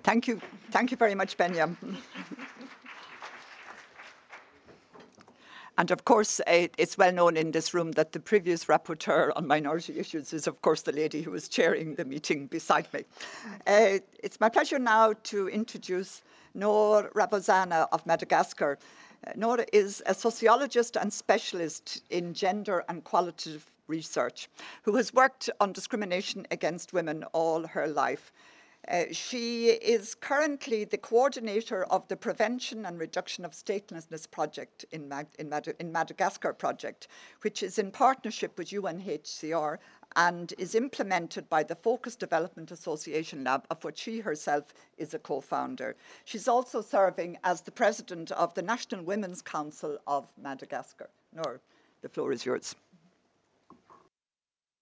Thank you. Thank you very much, Benya. And of course, it's well known in this room that the previous rapporteur on minority issues is, of course, the lady who was chairing the meeting beside me. It's my pleasure now to introduce Noor Rabozana of Madagascar. Noor is a sociologist and specialist in gender and qualitative research who has worked on discrimination against women all her life. She is currently the coordinator of the Prevention and Reduction of Statelessness project in Madagascar project, which is in partnership with UNHCR and is implemented by the Focus Development Association Lab, of which she herself is a co-founder. She's also serving as the president of the National Women's Council of Madagascar. Noor, the floor is yours.